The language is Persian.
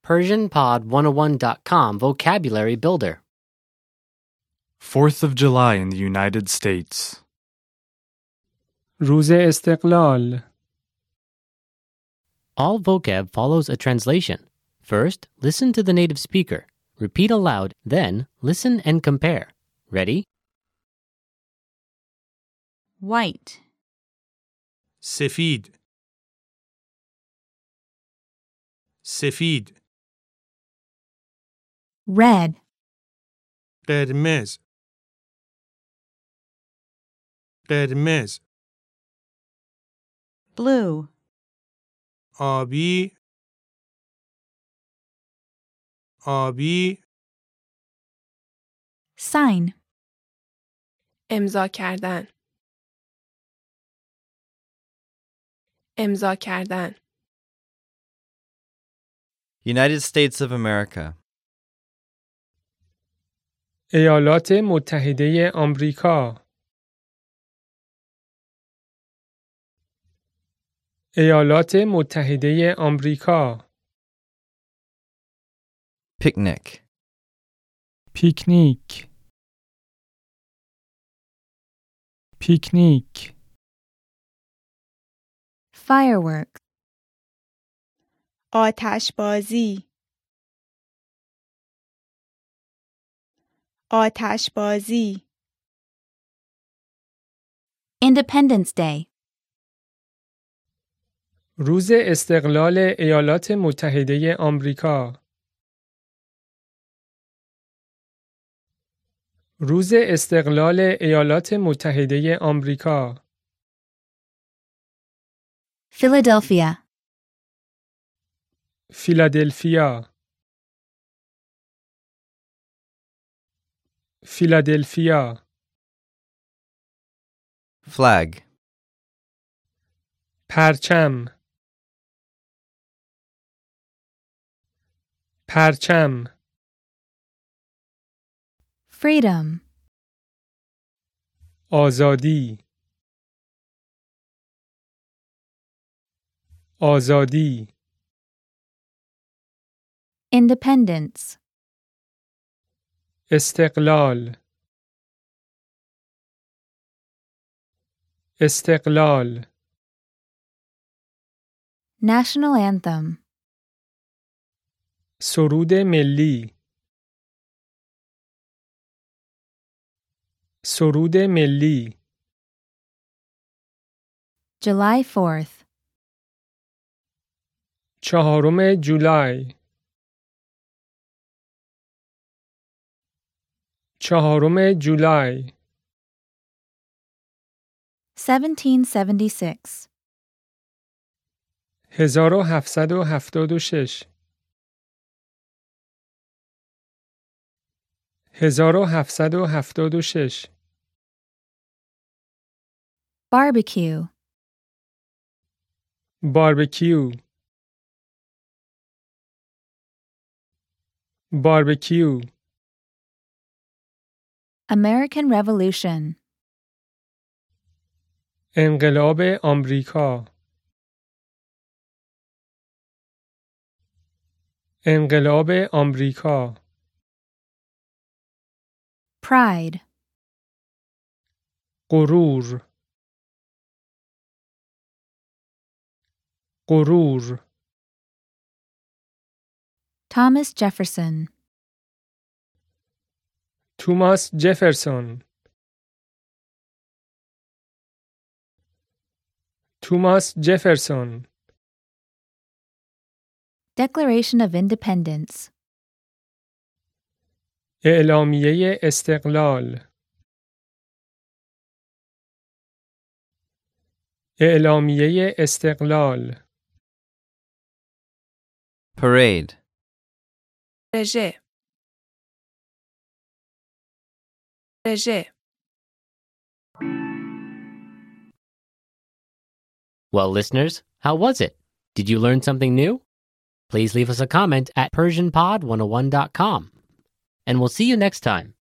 PersianPod101.com Vocabulary Builder. 4th of July in the United States. روز استقلال. All vocab follows a translation. First, listen to the native speaker. Repeat aloud, then listen and compare. Ready? White, سفید سفید red, قرمز قرمز blue, آبی آبی sign, امضا کردن امضا کردن United States of America. ایالات متحده آمریکا. ایالات متحده آمریکا. Picnic. پیکنیک. پیکنیک. fireworks, آتشبازی آتشبازی Independence Day, روز استقلال ایالات متحده آمریکا. روز استقلال ایالات متحده آمریکا. Philadelphia, فیلادلفیا. فیلادلفیا. Flag. پرچم. پرچم. freedom, آزادی. آزادی. independence, استقلال. استقلال. national anthem, سرود ملی. سرود ملی. July 4th, 4 جولای. 4 جولای. 1776, 1776. 1776. barbecue, باربیکیو. باربیکیو. American Revolution, انقلاب آمریکا. انقلاب آمریکا. pride, غرور. غرور. Thomas Jefferson, توماس جفرسون. توماس جفرسون. Declaration of Independence, اعلامیه استقلال. اعلامیه استقلال. Parade. رژه رژه Well, listeners, how was it? Did you learn something new? Please leave us a comment at PersianPod101.com. And we'll see you next time.